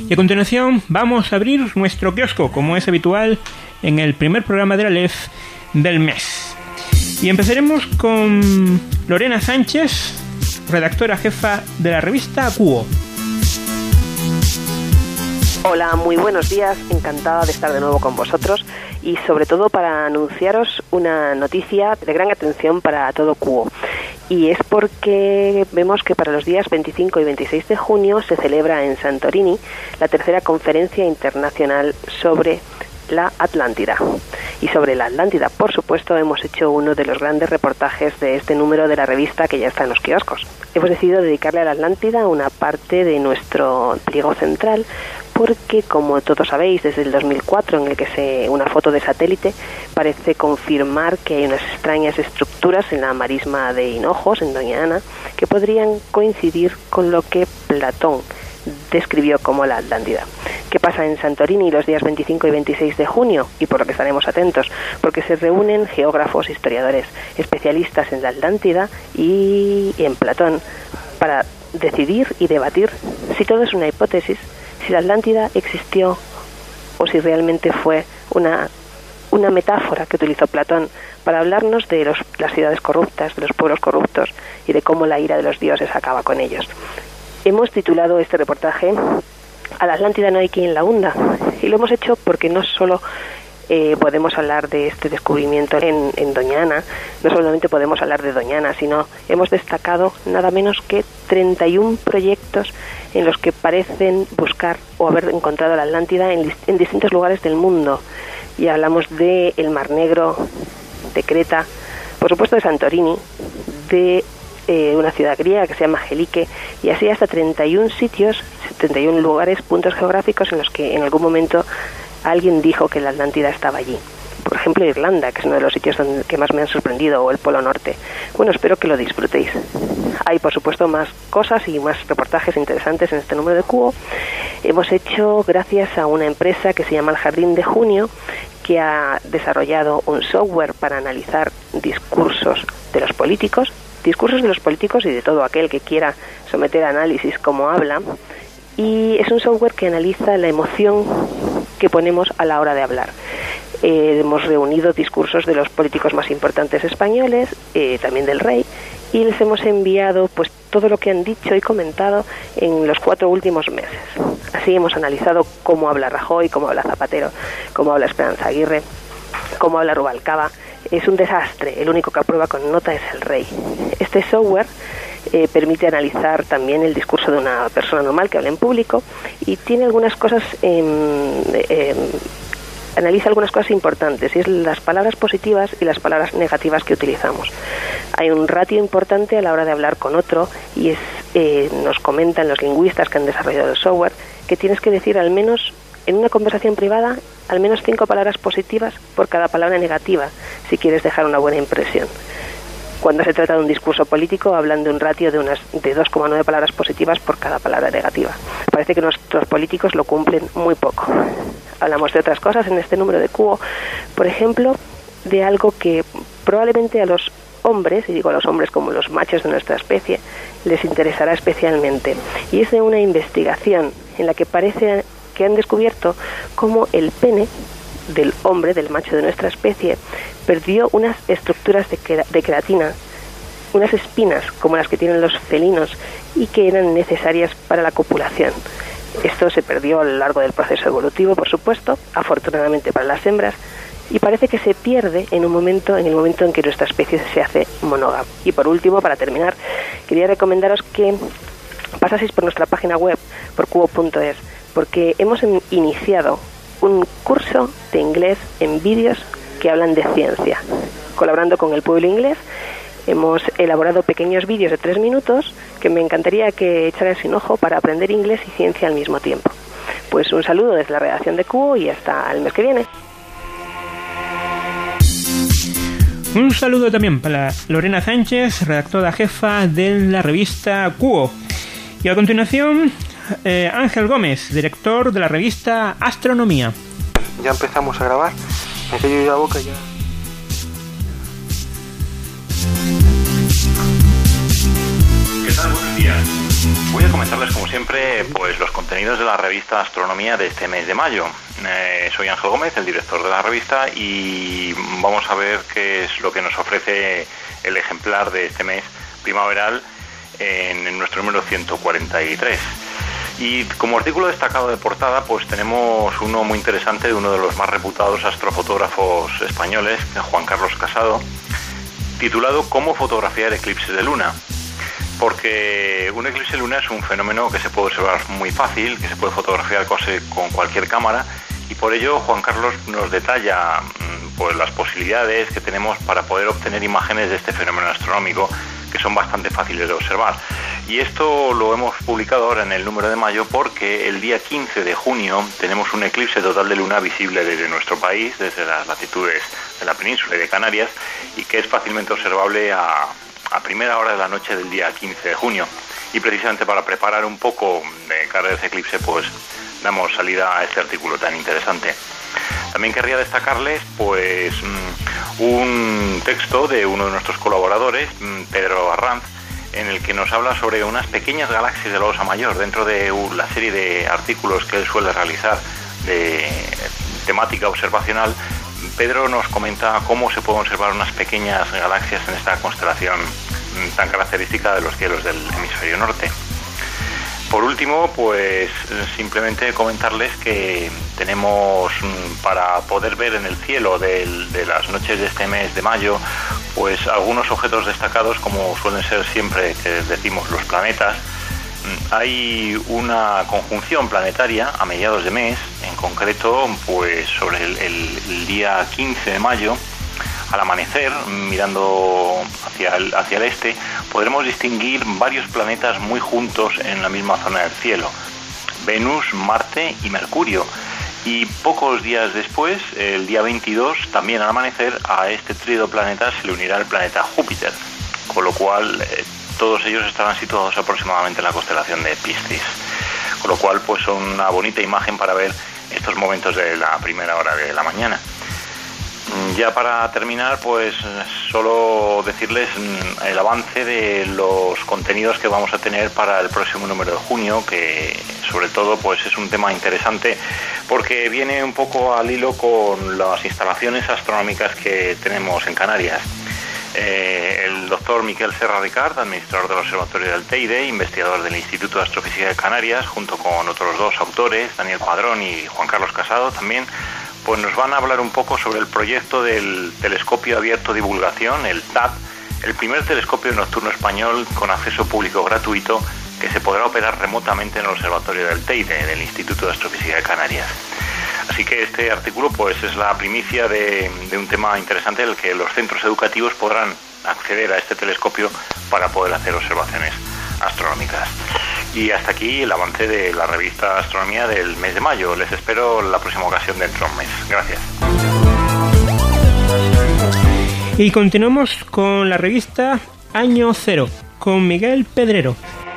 Y a continuación vamos a abrir nuestro kiosco, como es habitual en el primer programa de la LEF del mes. Y empezaremos con Lorena Sánchez, redactora jefa de la revista Cuo. Hola, muy buenos días, encantada de estar de nuevo con vosotros y sobre todo para anunciaros una noticia de gran atención para todo Cuo. Y es porque vemos que para los días 25 y 26 de junio se celebra en Santorini la tercera conferencia internacional sobre la Atlántida. Y sobre la Atlántida, por supuesto, hemos hecho uno de los grandes reportajes de este número de la revista que ya está en los kioscos. Hemos decidido dedicarle a la Atlántida una parte de nuestro pliego central porque, como todos sabéis, desde el 2004, en el que una foto de satélite parece confirmar que hay unas extrañas estructuras en la marisma de Hinojos, en Doña Ana, que podrían coincidir con lo que Platón describió como la Atlántida. ¿Qué pasa en Santorini los días 25 y 26 de junio? Y por lo que estaremos atentos, porque se reúnen geógrafos, historiadores, especialistas en la Atlántida y en Platón para decidir y debatir si todo es una hipótesis, si la Atlántida existió o si realmente fue una metáfora que utilizó Platón para hablarnos de las ciudades corruptas, de los pueblos corruptos y de cómo la ira de los dioses acaba con ellos. Hemos titulado este reportaje "A la Atlántida no hay quien la hunda", y lo hemos hecho porque no solo podemos hablar de este descubrimiento en Doña Ana, no solamente podemos hablar de Doña Ana, sino hemos destacado nada menos que 31 proyectos en los que parecen buscar o haber encontrado la Atlántida en distintos lugares del mundo. Y hablamos de el Mar Negro, de Creta, por supuesto de Santorini, de una ciudad griega que se llama Gelike, y así hasta 31 sitios, 31 lugares, puntos geográficos en los que en algún momento alguien dijo que la Atlántida estaba allí. Por ejemplo, Irlanda, que es uno de los sitios que más me han sorprendido, o el Polo Norte. Bueno, espero que lo disfrutéis. Hay, por supuesto, más cosas y más reportajes interesantes en este número de Cuo. Hemos hecho gracias a una empresa que se llama El Jardín de Junio, que ha desarrollado un software para analizar discursos de los políticos y de todo aquel que quiera someter a análisis cómo habla. Y es un software que analiza la emoción que ponemos a la hora de hablar. Hemos reunido discursos de los políticos más importantes españoles, también del rey, y les hemos enviado pues todo lo que han dicho y comentado en los 4 últimos meses. Así hemos analizado cómo habla Rajoy, cómo habla Zapatero, cómo habla Esperanza Aguirre, cómo habla Rubalcaba. Es un desastre, el único que aprueba con nota es el rey. Este software permite analizar también el discurso de una persona normal que habla en público y tiene algunas cosas, analiza algunas cosas importantes, y es las palabras positivas y las palabras negativas que utilizamos. Hay un ratio importante a la hora de hablar con otro y nos comentan los lingüistas que han desarrollado el software que tienes que decir al menos en una conversación privada al menos 5 palabras positivas por cada palabra negativa si quieres dejar una buena impresión. Cuando se trata de un discurso político hablan de un ratio de 2,9 palabras positivas por cada palabra negativa. Parece que nuestros políticos lo cumplen muy poco. Hablamos de otras cosas en este número de Cuo, por ejemplo, de algo que probablemente a los hombres, y digo a los hombres como los machos de nuestra especie, les interesará especialmente. Y es de una investigación en la que parece que han descubierto cómo el pene del hombre, del macho de nuestra especie, perdió unas estructuras de queratina, unas espinas como las que tienen los felinos y que eran necesarias para la copulación. Esto se perdió a lo largo del proceso evolutivo, por supuesto, afortunadamente para las hembras, y parece que se pierde en el momento en que nuestra especie se hace monógama. Y por último, para terminar, quería recomendaros que pasaseis por nuestra página web, por cuo.es, porque hemos iniciado un curso de inglés en vídeos que hablan de ciencia. Colaborando con El Pueblo Inglés, hemos elaborado pequeños vídeos de 3 minutos que me encantaría que echarais un ojo para aprender inglés y ciencia al mismo tiempo. Pues un saludo desde la redacción de Cuo y hasta el mes que viene. Un saludo también para Lorena Sánchez, redactora jefa de la revista Cuo. Y a continuación, Ángel Gómez, director de la revista Astronomía. Ya empezamos a grabar. Me callo yo la boca ya. ¿Qué tal? Buenos días. Voy a comentarles, como siempre, pues los contenidos de la revista Astronomía de este mes de mayo. Soy Ángel Gómez, el director de la revista, y vamos a ver qué es lo que nos ofrece el ejemplar de este mes primaveral en nuestro número 143. Y como artículo destacado de portada, pues tenemos uno muy interesante de uno de los más reputados astrofotógrafos españoles, Juan Carlos Casado, titulado ¿Cómo fotografiar eclipses de luna? Porque un eclipse de luna es un fenómeno que se puede observar muy fácil, que se puede fotografiar con cualquier cámara, y por ello Juan Carlos nos detalla pues las posibilidades que tenemos para poder obtener imágenes de este fenómeno astronómico, que son bastante fáciles de observar. Y esto lo hemos publicado ahora en el número de mayo porque el día 15 de junio tenemos un eclipse total de luna visible desde nuestro país, desde las latitudes de la península y de Canarias, y que es fácilmente observable a primera hora de la noche del día 15 de junio. Y precisamente para preparar un poco de cara a ese eclipse, pues damos salida a este artículo tan interesante. También querría destacarles pues un texto de uno de nuestros colaboradores, Pedro Arranz, en el que nos habla sobre unas pequeñas galaxias de la Osa Mayor dentro de la serie de artículos que él suele realizar de temática observacional. Pedro nos comenta cómo se pueden observar unas pequeñas galaxias en esta constelación tan característica de los cielos del hemisferio norte. Por último, pues simplemente comentarles que tenemos, para poder ver en el cielo de las noches de este mes de mayo, pues algunos objetos destacados, como suelen ser siempre que decimos los planetas. Hay una conjunción planetaria a mediados de mes, en concreto pues sobre el día 15 de mayo, al amanecer, mirando hacia el este, podremos distinguir varios planetas muy juntos en la misma zona del cielo: Venus, Marte y Mercurio. Y pocos días después, el día 22, también al amanecer, a este trío de planetas se le unirá el planeta Júpiter, con lo cual todos ellos estarán situados aproximadamente en la constelación de Piscis, con lo cual pues son una bonita imagen para ver estos momentos de la primera hora de la mañana. Ya para terminar, pues solo decirles el avance de los contenidos que vamos a tener para el próximo número de junio, que sobre todo pues es un tema interesante porque viene un poco al hilo con las instalaciones astronómicas que tenemos en Canarias. El doctor Miquel Serra Ricard, administrador del Observatorio del Teide, investigador del Instituto de Astrofísica de Canarias, junto con otros dos autores, Daniel Padrón y Juan Carlos Casado también, pues nos van a hablar un poco sobre el proyecto del Telescopio Abierto de Divulgación, el TAD, el primer telescopio nocturno español con acceso público gratuito que se podrá operar remotamente en el Observatorio del Teide, del Instituto de Astrofísica de Canarias. Así que este artículo pues es la primicia de un tema interesante en el que los centros educativos podrán acceder a este telescopio para poder hacer observaciones astronómicas. Y hasta aquí el avance de la revista Astronomía del mes de mayo. Les espero en la próxima ocasión dentro de un mes. Gracias. Y continuamos con la revista Año Cero, con Miguel Pedrero.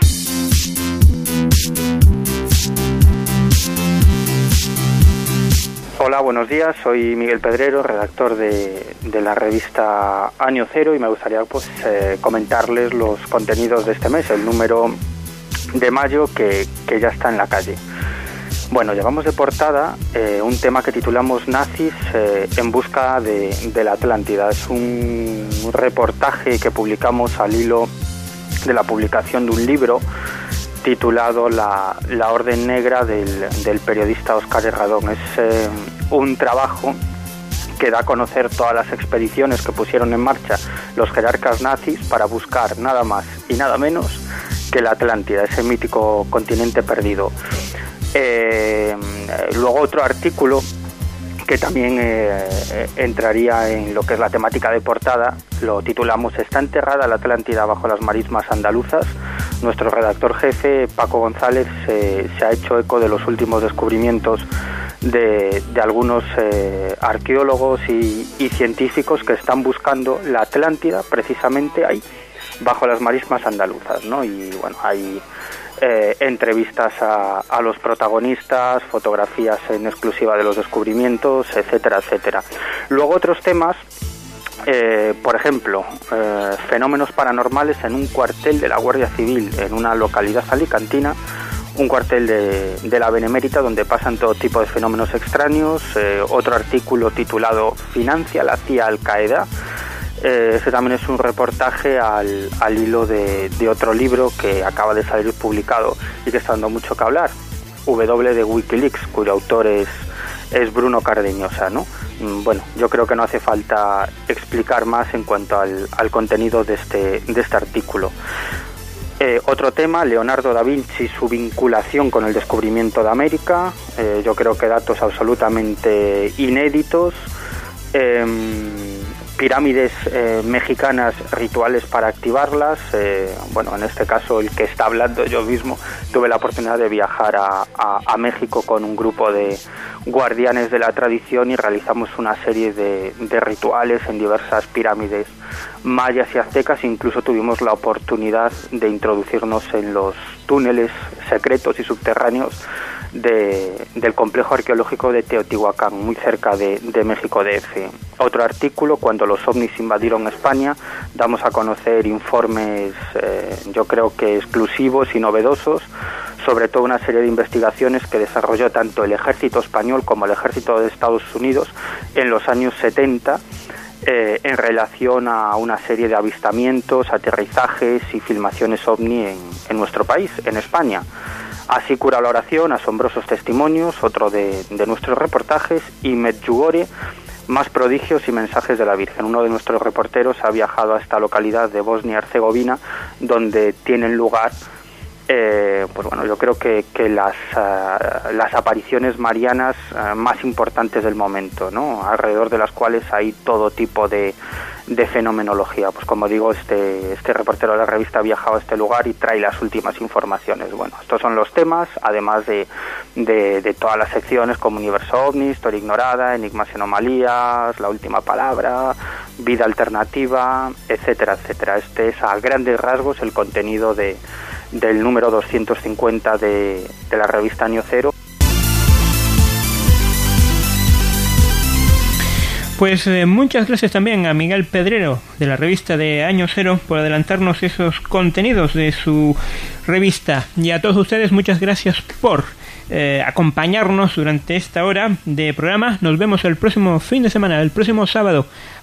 Hola, buenos días. Soy Miguel Pedrero, redactor de la revista Año Cero, y me gustaría pues comentarles los contenidos de este mes, el número de mayo que ya está en la calle. Bueno, llevamos de portada un tema que titulamos Nazis en busca de la Atlántida. Es un reportaje que publicamos al hilo de la publicación de un libro titulado La Orden Negra del periodista Óscar Herradón. Es un trabajo que da a conocer todas las expediciones que pusieron en marcha los jerarcas nazis para buscar nada más y nada menos que la Atlántida, ese mítico continente perdido. Luego otro artículo que también entraría en lo que es la temática de portada, lo titulamos ¿Está enterrada la Atlántida bajo las marismas andaluzas? Nuestro redactor jefe, Paco González, se ha hecho eco de los últimos descubrimientos de algunos arqueólogos y científicos que están buscando la Atlántida precisamente ahí, bajo las marismas andaluzas, ¿no? Y bueno, hay entrevistas a los protagonistas, fotografías en exclusiva de los descubrimientos, etcétera, etcétera. Luego otros temas Por ejemplo, fenómenos paranormales en un cuartel de la Guardia Civil en una localidad alicantina, un cuartel de la Benemérita donde pasan todo tipo de fenómenos extraños. Otro artículo titulado Financia la CIA Al-Qaeda. Ese también es un reportaje al hilo de otro libro que acaba de salir publicado y que está dando mucho que hablar, W de Wikileaks, cuyo autor es Bruno Cardeñosa, ¿no? Bueno, yo creo que no hace falta explicar más en cuanto al contenido de este artículo. Otro tema, Leonardo da Vinci, su vinculación con el descubrimiento de América. Yo creo que datos absolutamente inéditos. Pirámides mexicanas, rituales para activarlas. Bueno, en este caso el que está hablando, yo mismo tuve la oportunidad de viajar a México con un grupo de guardianes de la tradición y realizamos una serie de rituales en diversas pirámides mayas y aztecas. Incluso tuvimos la oportunidad de introducirnos en los túneles secretos y subterráneos del complejo arqueológico de Teotihuacán, muy cerca de México DF. Otro artículo, cuando los ovnis invadieron España, damos a conocer informes, yo creo que exclusivos y novedosos, sobre todo una serie de investigaciones que desarrolló tanto el ejército español como el ejército de Estados Unidos en los años 70, en relación a una serie de avistamientos, aterrizajes y filmaciones ovni en nuestro país, en España. Así cura la oración, asombrosos testimonios, otro de nuestros reportajes, y Medjugorje, más prodigios y mensajes de la Virgen. Uno de nuestros reporteros ha viajado a esta localidad de Bosnia-Herzegovina, donde tienen lugar, pues bueno, yo creo que las apariciones marianas más importantes del momento, ¿no? Alrededor de las cuales hay todo tipo de fenomenología. Pues como digo, este reportero de la revista ha viajado a este lugar y trae las últimas informaciones. Bueno, estos son los temas, además de todas las secciones como Universo OVNI, Historia Ignorada, Enigmas y Anomalías, La Última Palabra, Vida Alternativa, etcétera, etcétera. Este es a grandes rasgos el contenido del número 250 de la revista Año Cero. Pues muchas gracias también a Miguel Pedrero de la revista de Año Cero por adelantarnos esos contenidos de su revista, y a todos ustedes muchas gracias por acompañarnos durante esta hora de programa. Nos vemos el próximo fin de semana, el próximo sábado